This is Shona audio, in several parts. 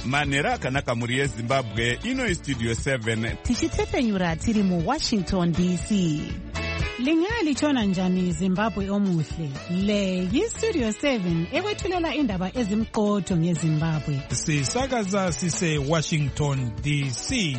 manhero akanaka mhuri yezimbabwe. Ino Studio 7 tichitsepenyura tiri muWashington DC. Lingalitshona njani Zimbabwe omuhle? Le yiStudio 7 ekwethulela indaba ezimqotho ngeZimbabwe. Sisakaza sise Washington DC.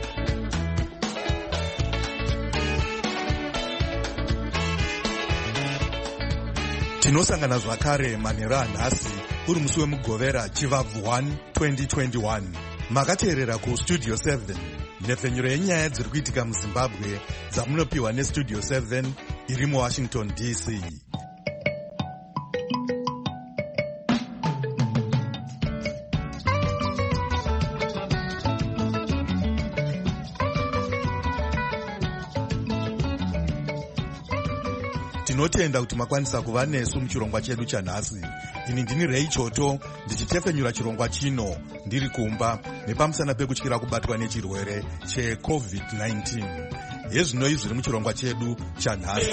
Tinosangana zvakare manhero anhasi uri musi wemugovera chivabvu 1 2021. Makateerera kuStudio 7, nhefenyuro yenyaya dziri kuitika muZimbabwe dzamunopiwa neStudio 7 iri muWashington DC. Tinotenda kuti makwanisa kuva nesu muchirongwa chedu chanhasi. Ini ndini Ray Choto ndichitefenyura chirongwa chino ndiri kumba nepamusana pekutyira kubatwa nechirwere cheCovid-19. Yezvinoi zviri muchirongwa chedu chanhasi.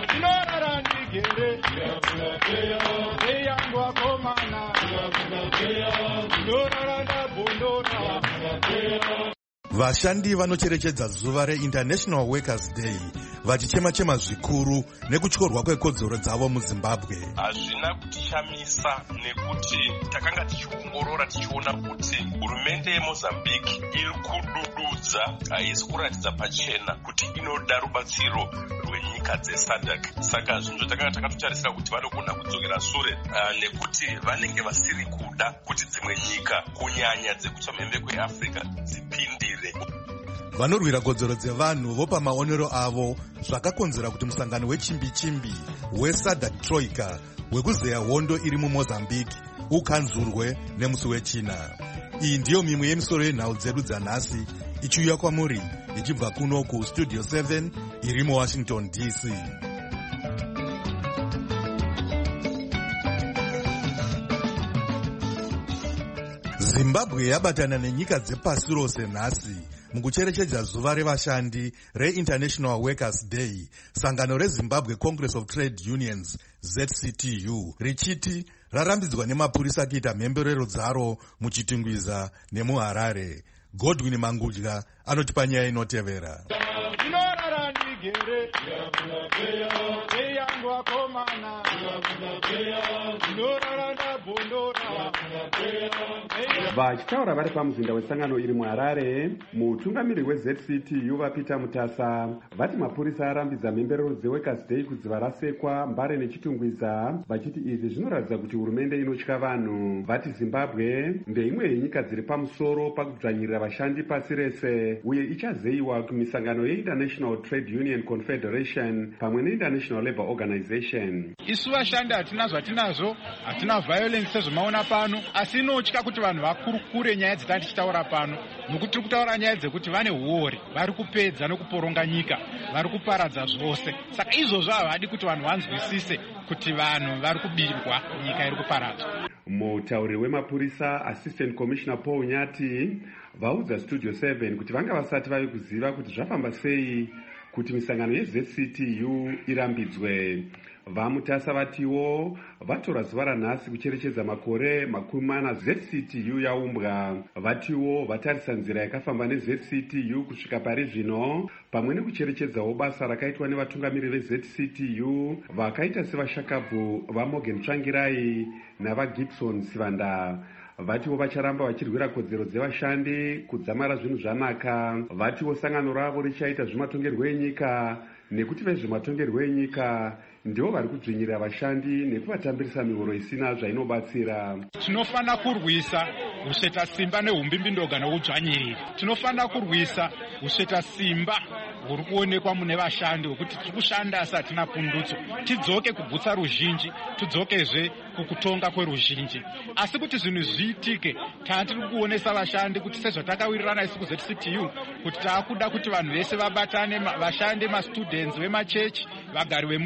Vashandi vanocherechedza zuva reInternational Workers' Day vachichema-chema zvikuru nekutyorwa kwekodzero dzavo muZimbabwe. Hazvina kutishamisa nekuti takanga tichiongorora tichiona kuti hurumende yeMozambique iri kudududza, haisi kuratidza pachena kuti inoda rubatsiro rwenyika dzeSADC. Saka zvinhu takanga takatotarisira kuti vanogona kudzokera sure nekuti vanenge vasiri kuda kuti dzimwe nyika kunyanya dzekuchamhembe kweAfrica dzipindire. Vanorwira kodzero dzevanhu vopa maonero avo zvakakonzera kuti musangano wechimbi-chimbi weSADC Troika wekuzeya hondo iri muMozambique ukanzurwe nemusi wechina. Iyi ndiyo mimwe yemisoro yenhau dzedu dzanhasi ichiuya kwamuri ichibva kuno kuStudio 7 iri muWashington DC. Zimbabwe yabatana nenyika dzepasi rose nhasi mukucherechedza zuva revashandi reInternational Workers' Day. Sangano reZimbabwe Congress of Trade Unions ZCTU richiti rarambidzwa nemapurisa kuita mhemberero dzaro muChitungwiza nemuHarare. Godwin Mangudya anotipa nyaya inotevera. Vachitaura vari pamuzinda wesangano iri muHarare, mutungamiri weZCTU vaPeter Mutasa vati mapurisa arambidza mhemberero dzeWorkers' Day kudziva rasekwa Mbare neChitungwiza, vachiti izvi zvinoratidza kuti hurumende inotya vanhu. Vati Zimbabwe ndeimwe yenyika dziri pamusoro pakudzvanyirira vashandi pasi rese uye ichazeyiwa kumisangano yeInternational Trade Union Confederation pamwe neInternational Labour Organization. Isu vashandi hatina zvatinazvo, hatina violence sezvomaona pano, asi inotya kuti vanhu vakurukure nyaya dzatatichitaura pano, nokuti tiri kutaura nyaya dzekuti vane huori, vari kupedza nokuporonga nyika, vari kuparadza zvose. Saka izvozvo havadi kuti vanhu vanzwisise kuti vanhu vari kubirwa, nyika iri kuparadzwa. Mutauriri wemapurisa Assistant Commissioner Paul Nyati vaudza Studio 7 kuti vanga vasati vave kuziva kuti zvafamba sei kuti misangano yeZCTU irambidzwe. VaMutasa vatiwo vatora zuva ranhasi kucherechedza makore 40 ZCTU yaumbwa. Vatiwo vatarisa nzira yakafamba neZCTU kusvika pari zvino, pamwe nekucherechedzawo basa rakaitwa nevatungamiri veZCTU vakaita sevashakabvu vaMorgan Tsvangirai navaGibson Sivanda. Vatiwo vacharamba vachirwira kodzero dzevashandi kudzamara zvinhu zvanaka. Vatiwo sangano ravo richaita zvematongerwo enyika nekuti vezvematongerwo enyika ndivo vari kudzvinyirira vashandi nekuvatambirisa mihoro isina zvainobatsira. Tinofana kurwisa usveta simba nehumbimbindoga nokudzvanyirira. Tinofana kurwisa usveta simba huri kuonekwa mune vashandi hwekuti tiri kushanda asi hatina pundutso. Tidzoke kugutsa ruzhinji, tidzokezve kukutonga kweruzhinji. Asi kuti zvinhu zviitike, tiri kuonesa vashandi kuti sezvatakawirirana isu kuZCTU kuti taakuda kuti vanhu vese vabatane, vashande, mastudents vemachechi, vagari vemunyika,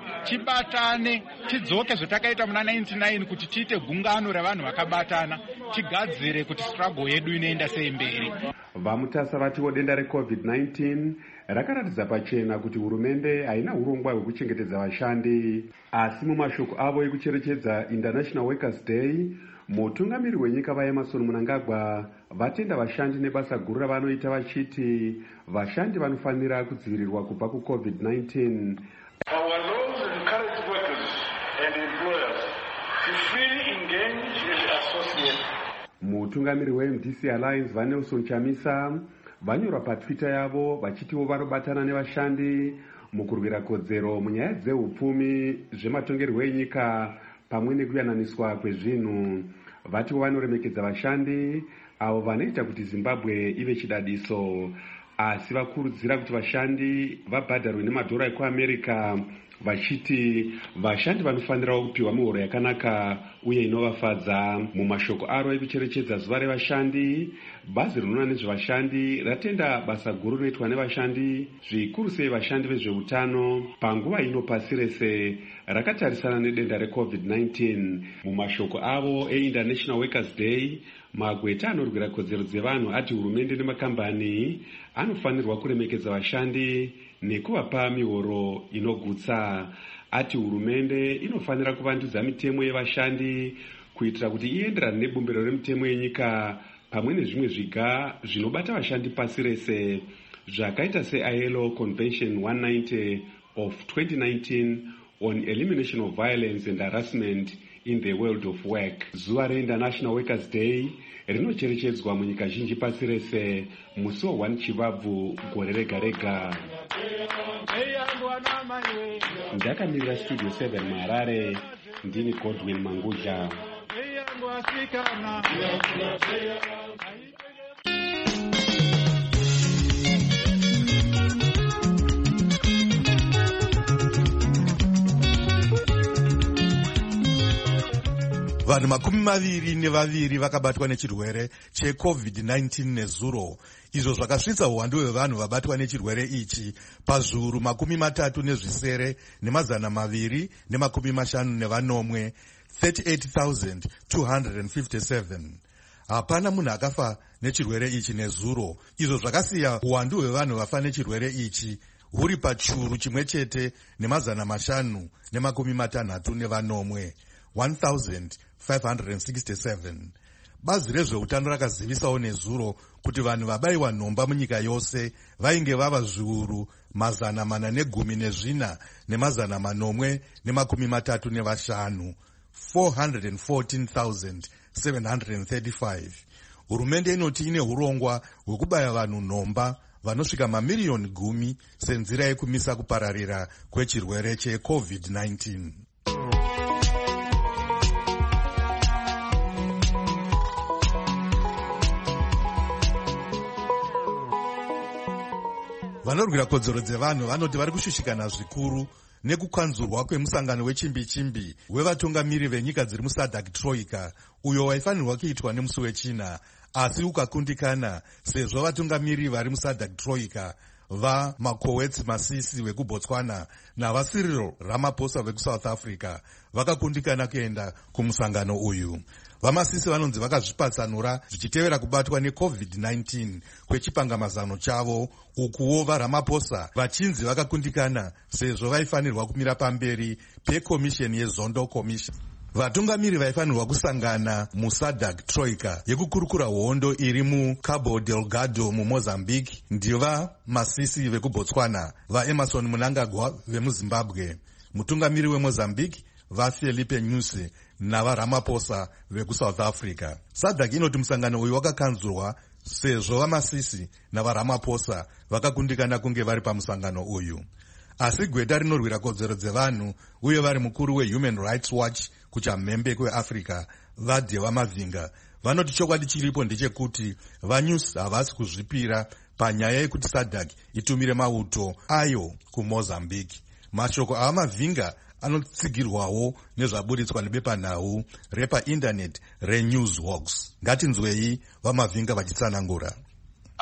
tibatane, tidzoke zvatakaita muna 99 kuti tiite gungano ravanhu vakabatana, tigadzire kuti struggle yedu inoenda sei mberi. Vamutasa vatiwo denda reCovid-19 rakaratidza pachena kuti hurumende haina urongwa hwekuchengetedza vashandi. Asi mumashoko avo ekucherechedza International Workers' Day, mutungamiri wenyika vaEmerson Mnangagwa vatenda vashandi nebasa guru ravanoita vachiti vashandi vanofanira kudzivirirwa kubva kuCovid-19. Our laws encourage workers and employers to freely engage and associate. Mutungamiri weMDC Alliance vaNelson Chamisa vanyora paTwitter yavo vachitiwo vanobatana nevashandi mukurwira kodzero munyaya dzeupfumi, zvematongerwo enyika pamwe nekuyananiswa kwezvinhu. Vatiwo vanoremekedza vashandi avo vanoita kuti Zimbabwe ive chidadiso, asi vakurudzira kuti vashandi vabhadharwe nemadhora ekuAmerica, vachiti vashandi vanofanira kupiwa mihoro yakanaka uye inovafadza. Mumashoko aro ekucherechedza zuva revashandi, bazi rinoona nezvevashandi ratenda basa guru rinoitwa nevashandi, zvikuru sei vashandi vezveutano panguva ino pasi rese rakatarisana nedenda reCovid-19. Mumashoko avo eInternational Workers' Day, magweta anorwira kodzero dzevanhu ati hurumende nemakambani anofanirwa kuremekedza vashandi nekuvapa mihoro inogutsa. Ati hurumende inofanira kuvandudza mitemo yevashandi kuitira kuti ienderane nebumbiro remitemo yenyika pamwe nezvimwe zviga zvinobata vashandi pasi rese zvakaita seILO Convention 190 of 2019 on elimination of violence and harassment in the world of work. Zuva reInternational Workers' Day rinocherechedzwa munyika zhinji pasi rese musi wa1 Chivabvu gore rega rega. Ndakamirira Studio 7 muHarare, ndini Godwin Manguja. Vanhu 22 vakabatwa nechirwere cheCovid-19 nezuro, izvo zvakasvitsa uwandu hwevanhu vabatwa nechirwere ichi pazviuru 37 nemazana 250 38,257. Hapana munhu akafa nechirwere ichi nezuro, izvo zvakasiya uwandu hwevanhu vafa nechirwere ichi huri pachiuru chimwe chete nemazana 560 1,567. Bazi rezveutano rakazivisawo nezuro kuti vanhu vabayiwa nhomba munyika yose vainge vava zviuru 414 nemazana 835, 414,735. Hurumende inoti ine urongwa hwekubaya vanhu nhomba vanosvika mamiriyoni 10 senzira yekumisa kupararira kwechirwere cheCovid-19. Vanorwira kodzero dzevanhu vanoti vari kushushikana zvikuru nekukwanzurwa kwemusangano wechimbi-chimbi wevatungamiri venyika dziri muSADC Troika, uyo waifanirwa kuitwa nemusi weChina, asi ukakundikana sezvo vatungamiri vari muSADC Troika vaMakowetsi Masisi vekuBotswana navaCyril Ramaphosa vekuSouth Africa vakakundikana kuenda kumusangano uyu. VaMasisi vanonzi vakazvipatsanura zvichitevera kubatwa neCovid-19 kwechipangamazano chavo, ukuwo vaRamaphosa vachinzi vakakundikana sezvo vaifanirwa kumira pamberi pekomisheni yeZondo Commission. Vatungamiri vaifanirwa kusangana muSADC Troika yekukurukura hondo iri muCabo Delgado muMozambique ndiva Masisi vekuBotswana, vaEmerson Mnangagwa vemuZimbabwe, mutungamiri weMozambique vaFelipe Nyusi navaRamaphosa vekuSouth Africa. SADC inoti musangano uyu wakakanzurwa sezvo vaMasisi navaRamaphosa vakakundikana kunge vari pamusangano uyu. Asi gweta rinorwira kodzero dzevanhu uye vari mukuru weHuman Rights Watch kuchamhembe kweAfrica vaDeva Mavinga vanoti chokwadi chiripo ndechekuti vaNyusi havasi kuzvipira panyaya yekuti SADC itumire mauto ayo kuMozambique. Mashoko avaMavinga anotsigirwawo nezvaburitswa nebepanhau repaindaneti reNewsWalks. Ngatinzwei vaMavinga vachitsanangura.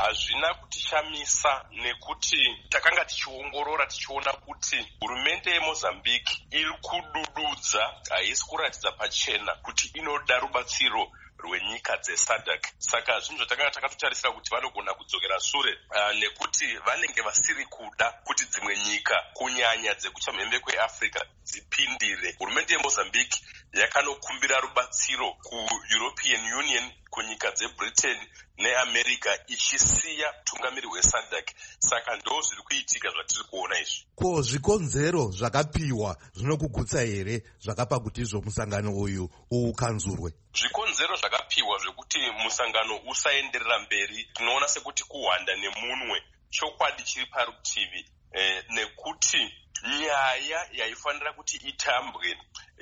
hazvina kutishamisa nekuti takanga tichiongorora tichiona kuti hurumende yeMozambique iri kudududza, haisi kuratidza pachena kuti inoda rubatsiro rwenyika dzeSADC. Saka zvinhu zvatakanga takatotarisira kuti vanogona kudzokera shure nekuti vanenge vasiri kuda kuti dzimwe nyika kunyanya dzekuchamhembe kweAfrica dzipindire. Hurumende yeMozambique yakanokumbira rubatsiro kuEuropean Union, kunyika dzeBritain neAmerica, ichisiya tungamiri hweSADC. Saka ndo zviri kuitika zvatiri kuona izvi. Ko zvikonzero zvakapiwa zvinokugutsa here zvakapa kuti izvo musangano uyu ukanzurwe? Zvikonzero zvakapiwa zvekuti musangano usaenderera mberi tinoona sekuti kuhwanda nemunwe. Chokwadi chiri parutivi nekuti nyaya yaifanira kuti itambwe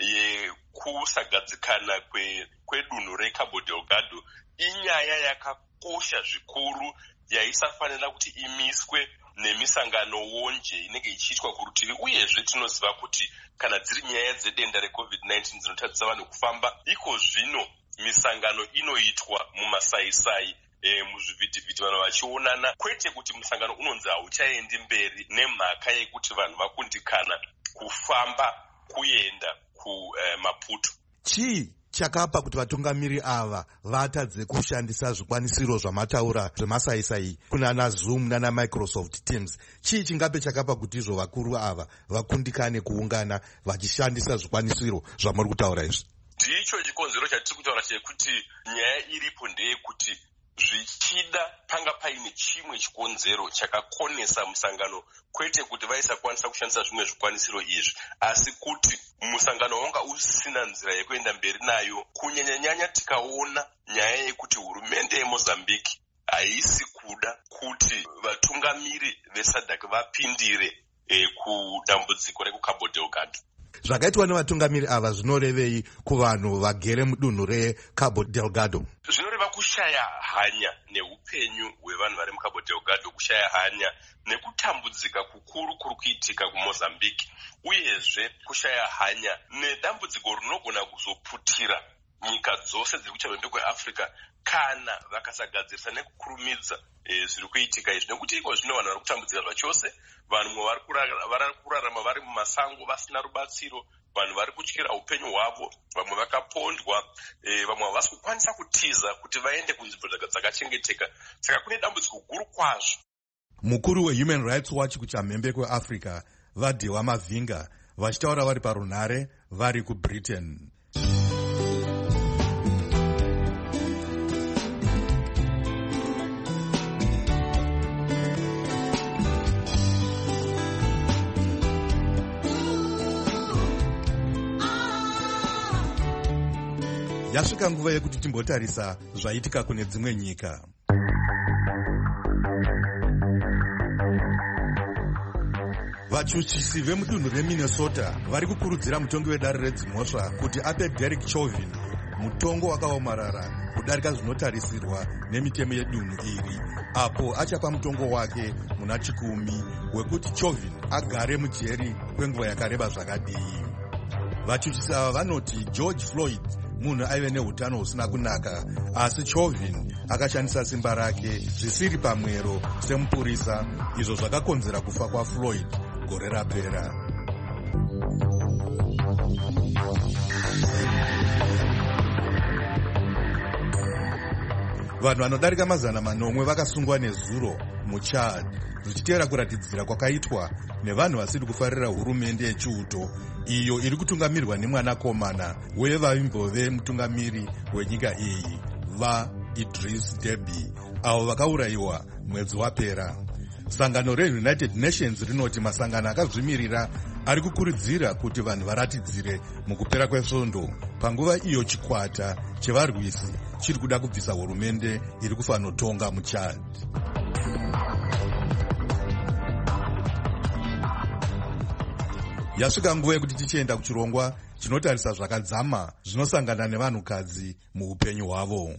yekusagadzikana kwedunhu reCabo Delgado inyaya yakakosha zvikuru yaisafanira kuti imiswe nemisangano wonje inenge ichiitwa kurutivi. Uyezve tinoziva kuti kana dziri nyaya dzedenda reCovid-19 dzinotadzisa vanhu kufamba, iko zvino misangano inoitwa mumasaisai, muzvivhitivhiti vanhu vachionana, kwete kuti musangano unonzi hauchaendi mberi nemhaka yekuti vanhu vakundikana kufamba kuenda kuMaputo. Chii chakapa kuti vatungamiri ava vatadze kushandisa zvikwanisiro zvamataura zvemasaisai kunana Zoom nana Microsoft Teams? Chii chingape chakapa kuti izvo vakuru ava vakundikane kuungana vachishandisa zvikwanisiro zvamuri kutaura izvi? Ndicho chikonzero chatiri kutaura chekuti nyaya iripo ndeyekuti zvichida panga paine chimwe chikonzero chakakonesa musangano, kwete kuti vaisakwanisa kushandisa zvimwe zvikwanisiro izvi, asi kuti musangano wanga usina nzira yekuenda mberi nayo, kunyanyanyanya tikaona nyaya yekuti hurumende yeMozambique haisi kuda kuti vatungamiri veSADC vapindire kudambudziko rekuCabo Delgado. Zvakaitwa nevatungamiri ava zvinorevei kuvanhu vagere mudunhu reCabo Delgado? Zvinoreva kushaya hanya neupenyu hwevanhu vari muCabo Delgado, kushaya hanya nekutambudzika kukuru kuri kuitika kuMozambique, uyezve kushaya hanya nedambudziko rinogona kuzoputira nyika dzose dziri kuchamhembe kweAfrica kana vakasagadzirisa nekukurumidza zviri kuitika izvi, nekuti iko zvino vanhu vari kutambudzika zvachose. Vanhu vari kurarama vari mumasango vasina rubatsiro, vanhu vari kutyira upenyu hwavo, vamwe vakapondwa, vamwe havasi kukwanisa kutiza kuti vaende kunzvimbo dzakachengeteka. Saka kune dambudziko guru kwazvo. Mukuru weHuman Rights Watch kuchamhembe kweAfrica vaDhewa Mavhinga vachitaura vari parunhare vari kuBritain. Yasvika nguva yekuti timbotarisa zvaitika kune dzimwe nyika. Vachuchisi vemudunhu reMinnesota vari kukurudzira mutongi wedare redzimhosva kuti ape Derek Chauvin mutongo wakaomarara kudarika zvinotarisirwa nemitemo yedunhu iri, apo achapa mutongo wake muna 10 wekuti Chauvin agare mujeri kwenguva yakareba zvakadii. Vachuchisi ava vanoti George Floyd munhu aive neutano husina kunaka, asi Chauvin akashandisa simba rake zvisiri pamwero semupurisa, izvo zvakakonzera kufa kwaFloyd gore rapera. Vanhu vanodarika 900 vakasungwa nezuro muChad, zvichiteera kuratidzira kwakaitwa nevanhu vasiri kufarira hurumende yechiuto iyo iri kutungamirwa nemwanakomana wevaimbo mutungamiri wenyika iyi vaIdris Deby, avo vakaurayiwa mwedzi wapera. Sangano reUnited Nations rinoti masangano akazvimirira ari kukurudzira kuti vanhu varatidzire mukupera kwesvondo, panguva iyo chikwata chevarwisi chiri kuda kubvisa hurumende iri kufanotonga muChad. Yasvika nguva yekuti tichienda kuchirongwa chinotarisa zvakadzama zvinosangana nevanhukadzi muupenyu hwavo.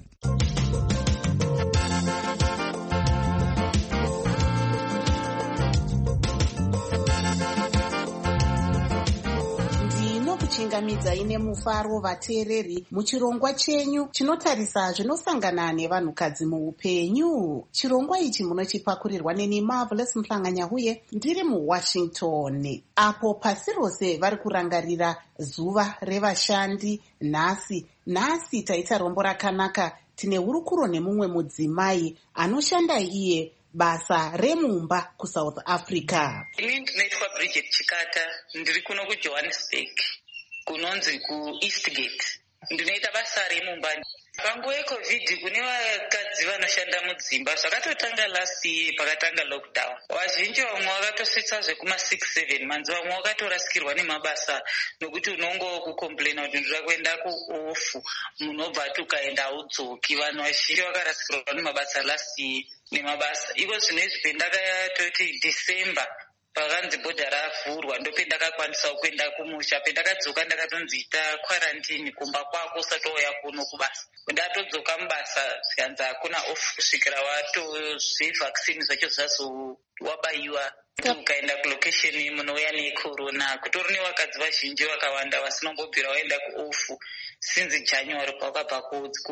kuchingamidzai nemufaro vateereri muchirongwa chenyu chinotarisa zvinosangana nevanhukadzi muupenyu. Chirongwa ichi munochipakurirwa neni Marvelous Mhlanga-Nyahuye ndiri muWashington, apo pasi rose vari kurangarira zuva revashandi. Nhasi taita rombo rakanaka. Tine hurukuro nemumwe mudzimai anoshanda iye basa remumba kuSouth Africa. Ini ndinoitwa Bridget Chikata, ndiri kuno kuJohannesburg kunonzi kuEastgate. Ndinoita basa remumba. Panguva yeCovid kune vakadzi vanoshanda mudzimba. Zvakatotanga last year pakatanga lockdown. Vazhinji vamwe vakatosvitsa zvekuma6-7 manzi, vamwe vakatorasikirwa nemabasa nokuti unongo kukomplaina kuti ndira kuenda kuofu, munobva tukaenda haudzoki. Vanhu vazhinji vakarasikirwa nemabasa last year nemabasa. Iko zvinezvi pendakatoti December pakanzi bhodha ravhurwa ndopendakakwanisa kuenda kumusha. Pendakadzoka ndakatonzi ita kwarantini kumba kwako usati wauya kuno kubasa. Ndatodzoka mubasa zvikanzi hakuna off kusvikira zvevaccine zvacho wabaiwa ukaenda kulocation munouya necorona. Kutori nevakadzi vazhinji vakawanda vasinongobvira waenda kuofu since January pawakabva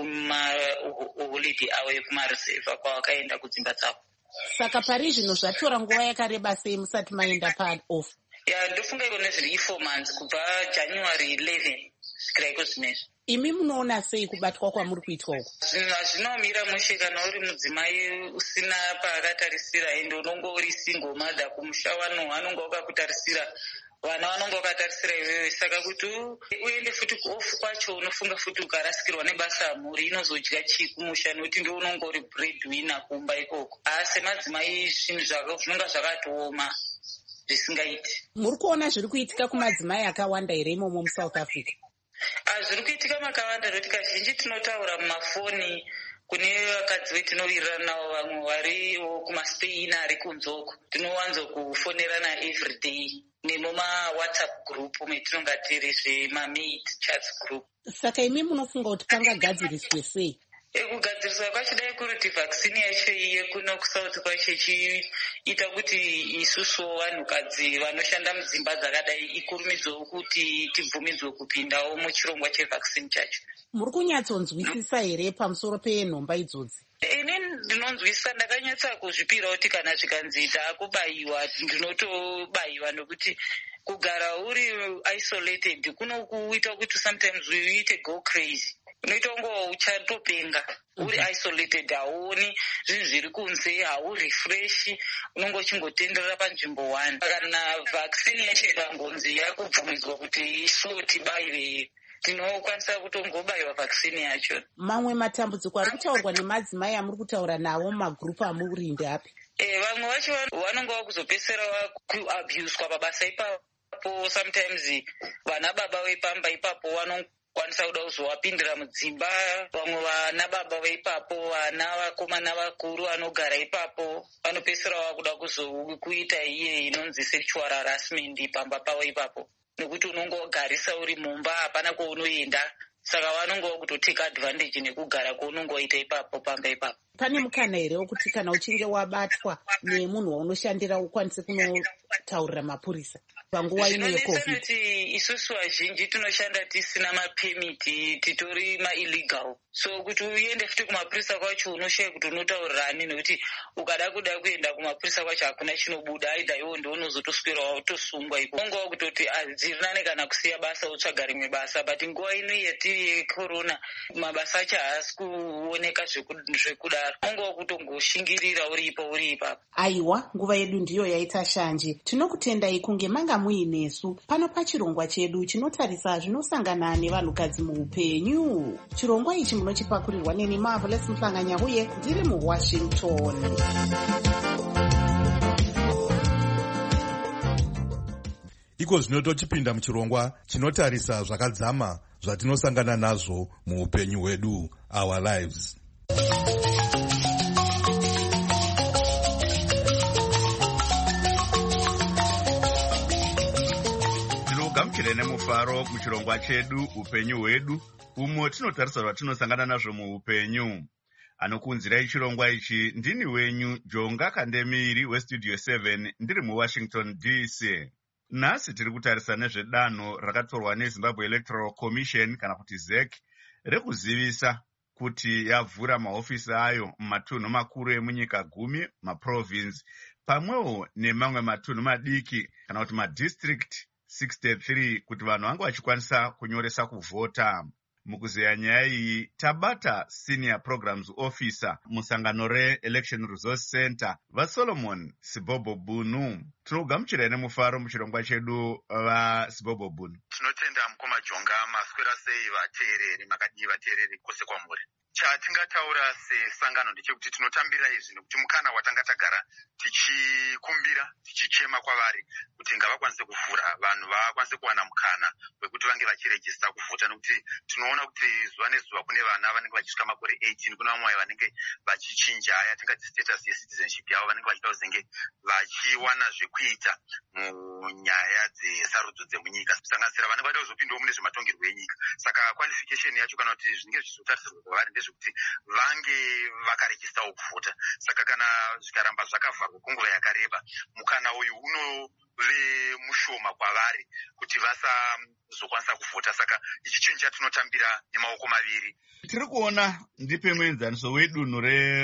kumaholiday avo ekumareserva kwawakaenda kudzimba dzavo. Saka pari zvino zvatora nguva yakareba sei musati maenda paoff? Ndofunga iko nezviri 4 months kubva January 11 svikira iko zvinezvi. Imi munoona sei kubatwa kwamuri kuitwa uku? Zvinhu hazvinomira mushe kana uri mudzimai usina paakatarisira, ende unongo uri single mother. Kumusha vanonga vakakutarisira, vana vanonga vakatarisira iwewe. Saka kuti uende futi kuofu kwacho unofunga futi ukarasikirwa nebasa mhuri inozodya chii kumusha, nokuti ndo unonga uri breadwinner kumba ikoko. Asi madzimai zvinhu zvinonga zvakatooma zvisingaiti. Muri kuona zviri kuitika kumadzimai akawanda here imomo muSouth Africa? Zviri kuitika makawanda, nokuti kazhinji tinotaura mumafoni kune vakadzi vetinowirirana navo, vamwe variwo kumaSpain ari kunzoko. Tinowanzo kufonerana everyday nemumawhatsapp group metinonga tiri zvemamaid chats group. Saka imi munofunga kuti pangagadziriswe sei? Kugadziriswa kwacho dai kuti vaccine yacho yekuno kuSouth kwacho ichiita kuti isusu vanhukadzi vanoshanda mudzimba dzakadai ikurumidzwewo kuti tibvumidzwe kupindawo muchirongwa chevaccine chacho. Muri kunyatsonzwisisa here pamusoro penhomba idzodzi? Ini ndinonzwisisa, ndakanyatsa kuzvipira kuti kana zvikanzi takubayiwa ndinotobayiwa, nokuti kugara uri isolated kunokuita kuti sometimes uite go crazy. Unoita ungo uchatopenga uri isolated, hauoni zvinhu zviri kunze, haurefresh, unongo uchingotenderera panzvimbo 1. Kana vaccine yacho ikangonzi yakubvumidzwa kuti isu tibaiwe, tinokwanisa kutongobayiwa vaccine yacho. Mamwe matambudziko ari kutaurwa nemadzimai amuri kutaura navo mumagrupu amuri ndeapi? Vamwe vacho vanonga vakuzopedzisira kuabuswa pabasa ipapo. Sometimes vana baba vepamba ipapo vanokwanisa kuda kuzovapindira mudzimba. Vamwe vana baba veipapo, vana vakomana vakuru vanogara ipapo, vanopedzisira vakuda kuzokuita iye inonzi sexual harassment pamba pavo ipapo, nokuti unongogarisa uri mumba, hapana kwaunoenda. Saka vanonga kutoteka advantage nekugara kwaunongoita ipapo pamba ipapo. Pane mukana here wekuti kana uchinge wabatwa nemunhu waunoshandira ukwanise kunotaurira mapurisa panguva ino yeCovid? Kuti isusu vazhinji tinoshanda tisina mapemiti, titori maillegal. So kuti uende futi kumapurisa kwacho unoshaya kuti unotaurirani, nokuti ukada kuda kuenda kumapurisa kwacho hakuna chinobuda, aidha iwo ndo unozotoswera watosungwa iko. Ongawo kutoti hadzirinane kana kusiya basa utsvaga rimwe basa, but nguva ino yetiri yecorona mabasa acho haasi kuoneka zvekudaro. Ongawo kutongoshingirira uri ipapo. Aiwa, nguva yedu ndiyo yaita shanje. Tinokutendai kunge manga muinesu pano pachirongwa chedu chinotarisa zvinosangana nevanhukadzi muupenyu. Chirongwa ichi munochipakurirwa neni Marvelous Mhlanga-Nyahuye ndiri muWashington. Iko zvino tochipinda muchirongwa chinotarisa zvakadzama zvatinosangana nazvo muupenyu hwedu, our lives. Gamuchire nemufaro muchirongwa chedu upenyu hwedu, umo tinotarisa zvatinosangana nazvo muupenyu. Anokunzirai chirongwa ichi ndini wenyu Jonga Kandemiri weStudio 7 ndiri muWashington DC. Nhasi tiri kutarisa nezvedanho rakatorwa neZimbabwe Electoral Commission kana kuti ZEC rekuzivisa kuti yavhura mahofisi ayo mumatunhu makuru emunyika 10 maprovince pamwewo nemamwe matunhu madiki kana kuti madistrict 63 kuti vanhu vange vachikwanisa kunyoresa kuvhota. Mukuzeya nyaya iyi tabata Senior Programs Officer musangano reElection Resource Center vaSolomon Sibobo Bunu. Tinogamuchira nemufaro muchirongwa chedu vaSibobo Bunu. Tinotenda mukoma Jonga maswera sei vateereri makadii vateereri kwose kwamuri. Chatingataura sesangano ndechekuti tinotambira izvi nekuti mukana watanga tagara tichikumbira tichichema kwavari kuti ngavakwanise kuvhura vanhu vakwanise kuwana mukana wekuti vange vachirejista kuvhota nekuti tinoona kuti zuva nezuva kune vana vanenge vachisvika makore 18 kuna vamwe vanenge vachichinja yatingati status yecitizenship yavo vanenge vachida kuzenge vachiwana zvekuita munyaya dzesarudzo dzemunyika kusanganisira vanenge vada kuzopindawo mune zvematongerwo enyika. Saka qualification yacho kana kuti zvinenge zvichizotarisirwa kwavari ndezvekuti vange vakarejistawo kuvhota. Saka kana zvikaramba zvakavharwa kwenguva yakareba mukana uyu unove mushoma kwavari kuti vasazokwanisa kuvhota. Saka ichi chinhu chatinotambira nemaoko maviri. Tiri kuona ndipe muenzaniso wedunhu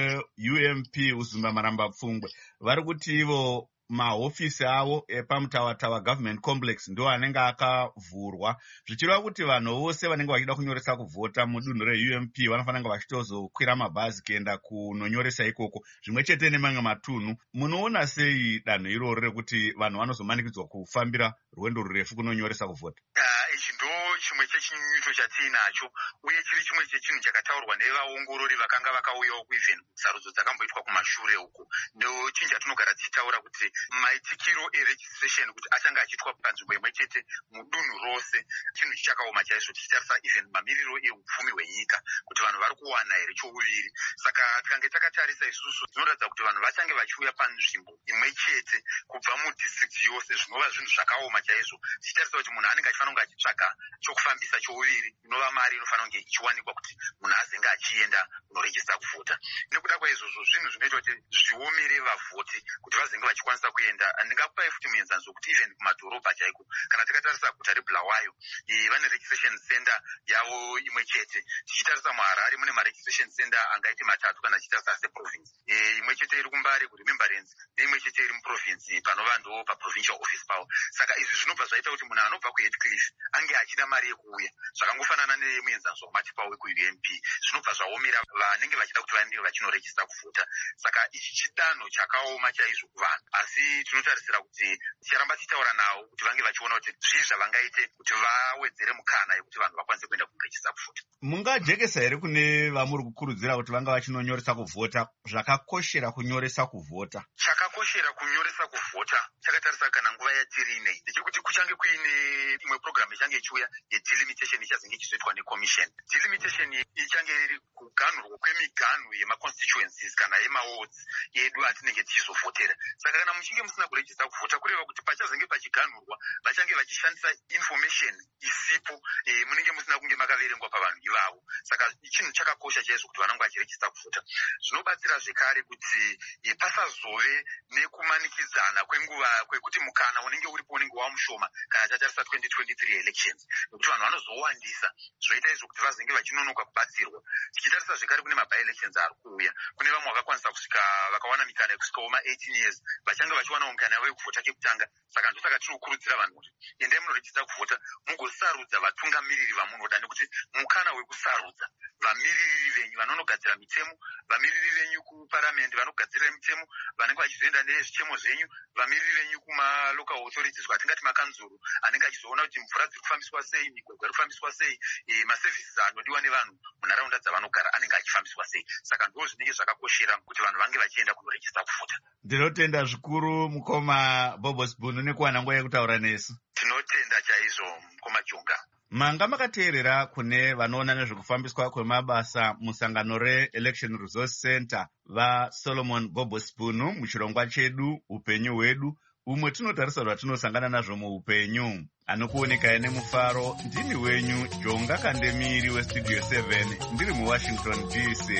reUMP Uzumba Maramba Pfungwe vari kuti ivo mahofisi avo epamutawatawa government complex ndo anenge akavhurwa zvichireva kuti vanhu vose vanenge vachida kunyoresa kuvhota mudunhu reUMP vanofanira vachitozokwira mabhazi kuenda kunonyoresa ikoko zvimwe chete nemamwe matunhu. Munoona sei danho iroro rekuti vanhu vanozomanikidzwa kufambira rwendo rurefu kunonyoresa kuvhota? Ichi ndo chimwe chechinyunyuto chatinacho uye chiri chimwe chechinhu chakataurwa nevaongorori vakanga vakauyawo kuivhen sarudzo dzakamboitwa kumashure uko. Ndo chinhu chatinogara tichitaura kuti maitikiro eregistration kuti achange achiitwa panzvimbo imwe chete mudunhu rose chinhu chichakaoma chaizvo tichitarisa even mamiriro eupfumi hwenyika kuti vanhu vari kuwana here chouviri. Saka tikange takatarisa isusu zvinoratidza kuti vanhu vachange vachiuya panzvimbo imwe chete kubva mudistrict yose zvinova zvinhu zvakaoma chaizvo tichitarisa kuti munhu anenge achifanira kunge achitsvaga chokufambisa chouviri inova mari inofanira kunge ichiwanikwa kuti munhu azenge achienda kunorejista kuvhota. Nekuda kwaizvozvo zvinhu zvinoita kuti zviomere vavhoti kuti vazenge vachikwanisa kuenda. Ndingakupai futi muenzaniso kuti even kumadhorobha chaiko kana takatarisa guta reBulawayo vane registration center yavo imwe chete. Tichitarisa muHarare mune maregistration center angaiti 3 kana tichitarisa seprovince imwe chete iri kuMbare kuRemembrance neimwe chete iri muprovince panova ndo paprovincial office pavo. Saka izvi zvinobva zvaita kuti munhu anobva kuHeathcliff ange achida mari yekuuya zvakangofanana nemuenzaniso wamatipa wekuUMP zvinobva zvaomera vanenge vachida kuti vaende vachinorejista kuvhota. Saka ichi chidanho chakaoma chaizvo kuvanhu asi tinotarisira kuti ticharamba tichitaura navo kuti vange vachiona kuti zvii zvavangaite kuti vawedzere mukana yekuti vanhu vakwanise kuenda kunorejista kuvhota. Mungajekesa here kune vamuri kukurudzira kuti vanga vachinonyoresa kuvhota zvakakoshera kunyoresa kuvhota? Chakakoshera kunyoresa kuvhota chakatarisa kana nguva yatiri inei ndechekuti kuchange kuine imwe program ichange ichiuya yedelimitation ichazenge ichizoitwa necommission. Delimitation ichange iri kuganhurwa kwemiganhu yemaconstituencies kana yemawards edu atinenge tichizovhotera. Saka kana muchinge musina kurejista kuvhota kureva kuti pachazenge pachiganhurwa vachange vachishandisa information isipo munenge musina kunge makaverengwa pavanhu ivavo. Saka chinhu chakakosha chaizvo kuti vanenge vachirejista kuvhota. Zvinobatsira zvekare kuti pasazove nekumanikidzana kwenguva kwekuti mukana unenge uripo unenge wamushoma kana tatarisa 2023 elections nekuti vanhu vanozowandisa zvoita izvo kuti vazenge vachinonoka kubatsirwa. Tichitarisa zvekare kune maby elections ari kuuya kune vamwe vakakwanisa kusvika vakawana mikana yekusvikawo ma18 years vachange vachiwanawo mikana yavo yekuvhota chekutanga. Saka ndosaka tinokurudzira vanhu kuti endai munorejista kuvhota mugosarudza vatungamiriri vamunoda nekuti mukana wekusarudza vamiriri venyu vanonogadzira mitemo, vamiriri venyu kuparamendi vanogadzira mitemo vanenge vachizoenda nezvichemo zvenyu, vamiriri venyu kumalocal authorities kwatingati makanzuru anenge achizoona kuti mvura dziri kufambiswa sei, migwagwa iri kufambiswa sei, maservices anodiwa nevanhu munharaunda dzavanogara anenge achifambiswa sei. Saka ndo zvinenge zvakakoshera kuti vanhu vange vachienda kunorejista kuvhota. Ndinotenda zvikuru mukoma Bobos Bunu nekuwana nguva yekutaura nesu. Tinotenda chaizvo mukoma Jonga. Manga makateerera kune vanoona nezvekufambiswa kwemabasa musangano reElection Resource Center vaSolomon Bobos Bunu muchirongwa chedu upenyu hwedu umwe tinotarisa zvatinosangana nazvo muupenyu. Anokuoneka nemufaro ndini wenyu Jonga Kandemiri weStudio 7 ndiri muWashington DC.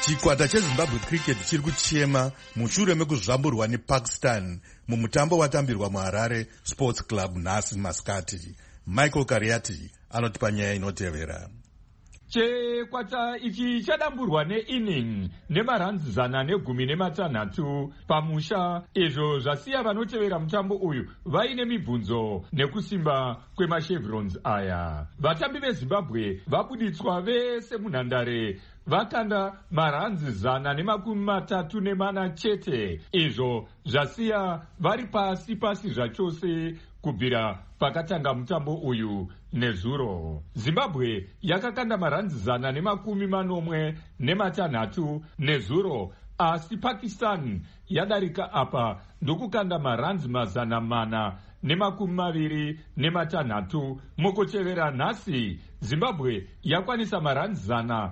chikwata chezimbabwe cricket chiri kuchema mushure mekuzvamburwa nepakistan mumutambo watambirwa muharare sports club nhasi masikati. Michael Kariati anotipa nyaya inotevera. Chikwata ichi chadamburwa neinning nemaranzi 116 pamusha, izvo zvasiya vanotevera mutambo uyu vaine mibvunzo nekusimba kwemachevrons aya. Vatambi vezimbabwe vabuditswa vese munhandare vakanda maranzi 134 chete, izvo zvasiya vari pasi zvachose kubvira pakatanga mutambo uyu nezuro. Zimbabwe yakakanda maranzi 116 nezuro, asi Pakistan yadarika apa ndokukanda maranzi 426. Mukuchevera nhasi, Zimbabwe yakwanisa maranzi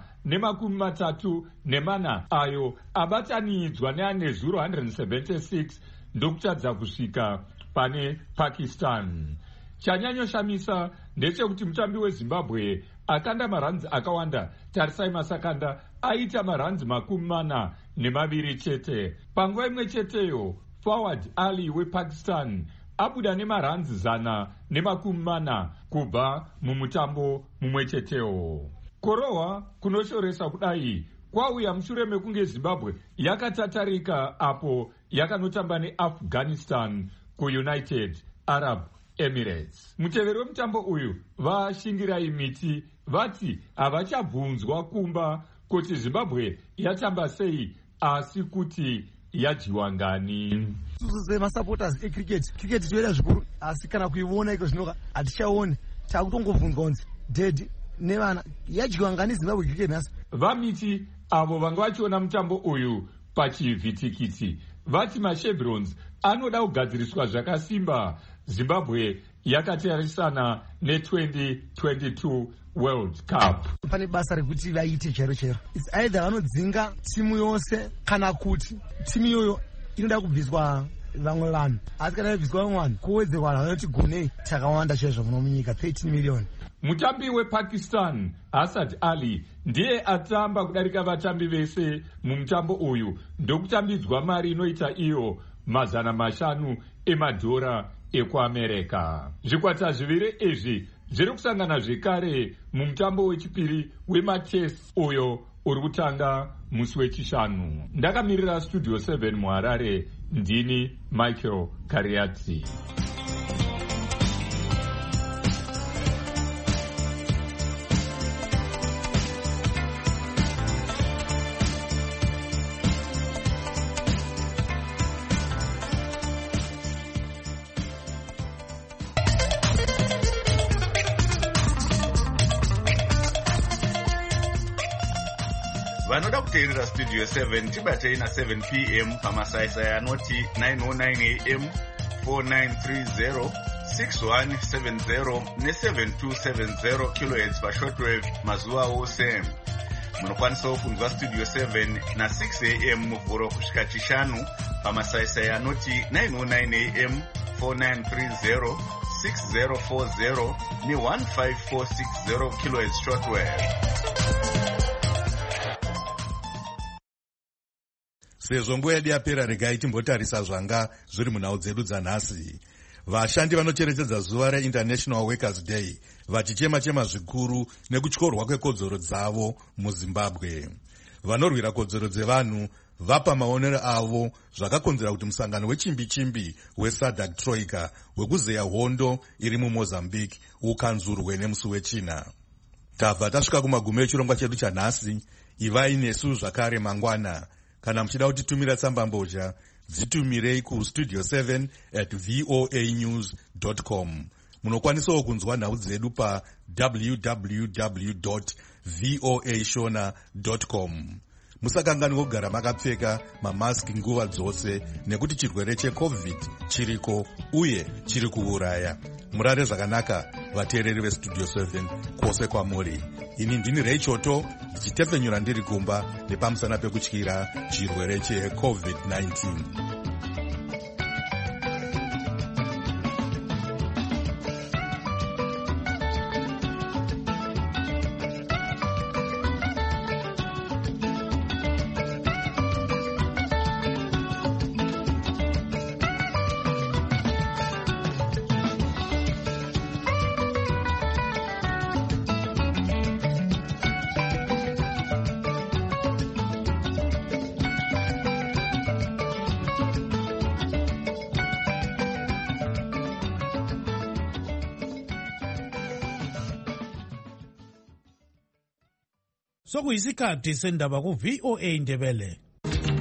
134 ayo abatanidzwa neane zuro 176 ndokutadza kusvika pane Pakistan. Chanyanyoshamisa ndechekuti mutambi weZimbabwe akanda maranzi akawanda. Tarisai masakanda aita maranzi 42 chete. Panguva imwe cheteyo, Fawad Ali wePakistan abuda nemaranzi 140 kubva mumutambo mumwe chetewo. Korohwa kunoshoresa kudai kwauya mushure mekunge Zimbabwe yakatatarika apo yakanotamba neAfghanistan kuUnited Arab Emirates. Muteveri wemutambo uyu vashingirai miti vati havachabvunzwa kumba kuti Zimbabwe yatamba sei, asi kuti yadyiwa ngani. Masupporters cricket toeda zvikuru, asi kana kuiona iko zvinoka hatichaoni, takutongovhunzwa kunzi dead nevana yadyiwa ngani Zimbabwe cricket nhasi. Vamiti avo vanga vachiona mutambo uyu pachivhitikiti vati machevrons anoda kugadziriswa zvakasimba. Zimbabwe yakatarisana ne2022 World Cup. Pane basa rekuti vaite chero. It's either vanodzinga timu yose kana kuti timu iyoyo inoda kubviswa vamwe vanhu, asi kana yabviswa vamwe vanhu kuwedzerwa vanoti gonei takawanda chaizvo muno munyika 13 million. Mutambi wePakistan Asad Ali ndiye atamba kudarika vatambi vese mumutambo uyu, ndokutambidzwa mari inoita iyo $500 emadhora ekuAmerika. Zvikwata zviviri izvi zviri kusangana zvekare mumutambo wechipiri wemachess uyo uri kutanga musi wechishanu. Ndakamirira Studio 7 muHarare, ndini Michael Kariati. Vanoda kuteerera Studio 7 tibatei na7 p.m. pamasaisai anoti 909 am, 4930, 6170 ne7270 kHz pashortwave mazuva ose. Munokwanisawo kunzwa Studio 7 na6 am muvhuro kusvika chishanu pamasaisai anoti 909 am, 4930, 6040 ne15460 kHz shortwave. Sezvo nguva yedu yapera, regai timbotarisa zvanga zviri munhau dzedu dzanhasi. Vashandi vanocherechedza zuva reInternational Workers Day vachichema-chema zvikuru nekutyorwa kwekodzero dzavo muZimbabwe. Vanorwira kodzero dzevanhu vapa maonero avo zvakakonzera kuti musangano wechimbi-chimbi weSADC Troika wekuzeya hondo iri muMozambique ukanzurwe nemusi wechina. Tabva tasvika kumagumo echirongwa chedu chanhasi. Ivai nesu zvakare mangwana. Kana muchida kutitumira tsamba mbozha, dzitumirei kustudio7@voanews.com. Munokwanisawo kunzwa nhau dzedu pa www.voashona.com. Musakanganwe kugara makapfeka mamaski nguva dzose, nekuti chirwere cheCovid chiriko uye chiri kuuraya. Murare zvakanaka vateereri veStudio 7 kwose kwamuri. Ini ndini Reichoto ndichitefenyura ndiri kumba nepamusana pekutyira chirwere cheCovid-19. sokuyisikhathi sendaba ku-VOA Ndebele.